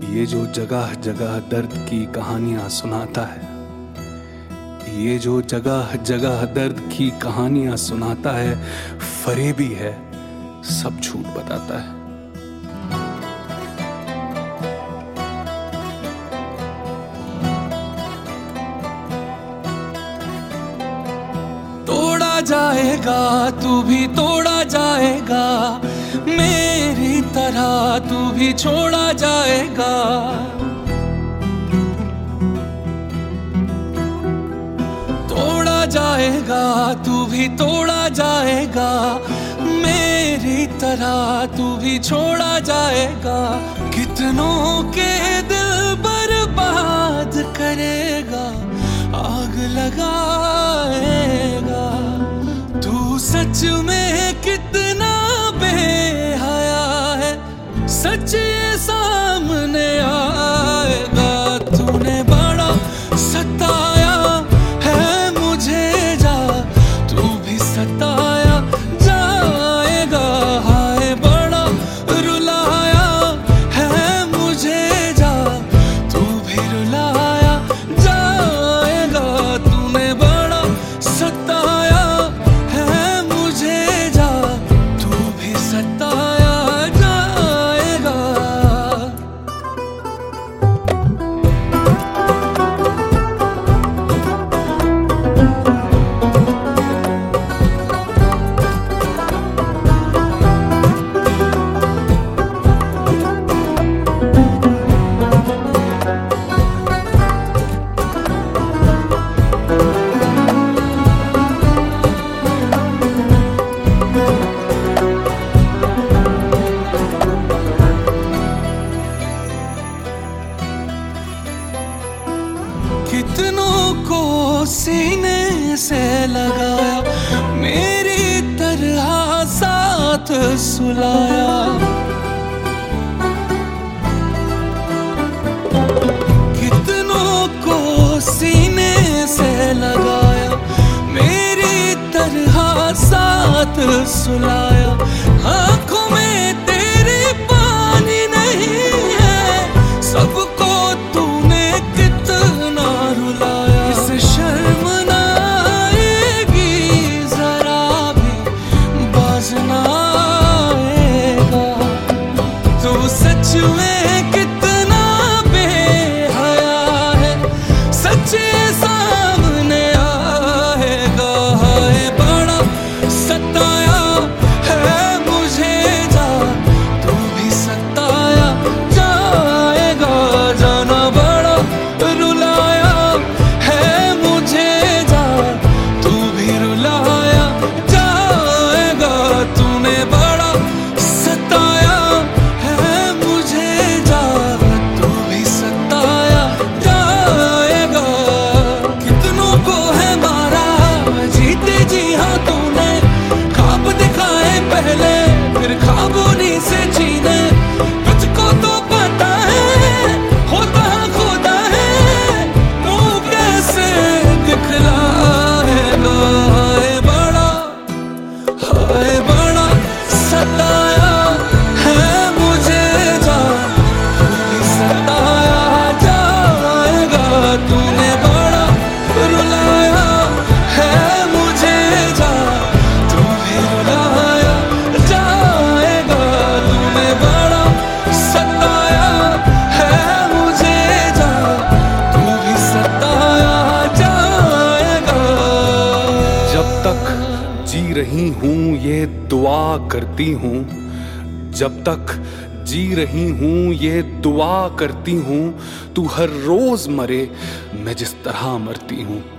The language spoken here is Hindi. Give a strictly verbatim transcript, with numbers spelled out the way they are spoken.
ये जो जगह जगह दर्द की कहानियां सुनाता है, ये जो जगह जगह दर्द की कहानियां सुनाता है, फरेबी है, सब झूठ बताता है। तोड़ा जाएगा तू भी तोड़ा जाएगा, मेरी तरह तू भी छोड़ा जाएगा। तोड़ा जाएगा तू भी तोड़ा जाएगा, मेरी तरह तू भी छोड़ा जाएगा। कितनों के दिल बर्बाद करेगा, आग लगाएगा। तू सच में कितना बेहया है, सच ये सामने आएगा। तूने बड़ा सताया है मुझे, जा तू भी सताया जाएगा। हाय बड़ा रुलाया है मुझे, जा तू भी रुलाया जाएगा। तूने बड़ा सताया है मुझे, जा तू भी सताया जाएगा। कितनों को सीने से लगाया, मेरी तरह साथ सुलाया। कितनों को सीने से लगाया, मेरी तरह साथ सुलाया। आंखों में तेरे पानी नहीं है, सबको तूने कितना रुलाया। इस शर्म ना आएगी जरा भी, बाज ना आएगा। तू सच में कितना बेहया है, सच सामने आएगा। हाय बड़ा सताया है मुझे, जा तू भी सताया जाएगा। जाना बड़ा रुलाया है मुझे, जा तू भी रुलाया जाएगा। तूने बड़ा सताया है मुझे, जा तू भी सताया जाएगा। कितनों को है मारा जीते जी हाँ तूने, ख्वाब दिखाए पहले फिर ख्वाब उन्हीं से जीने। तुझको तो पता है होता खुदा है, मुंह कैसे दिखलाएगा। हाय बड़ा हाय बड़ा सताया है मुझे, जा तू भी सताया जाएगा। तूने बड़ा रुलाया है मुझे, जा तू भी रुलाया जाएगा। तूने बड़ा सताया है मुझे, जा तू भी सताया जाएगा। जब तक जी रही हूँ ये दुआ करती हूँ, जब तक जी रही हूँ ये दुआ करती हूँ। तू हर रोज मरे मैं जिस तरह मरती हूँ।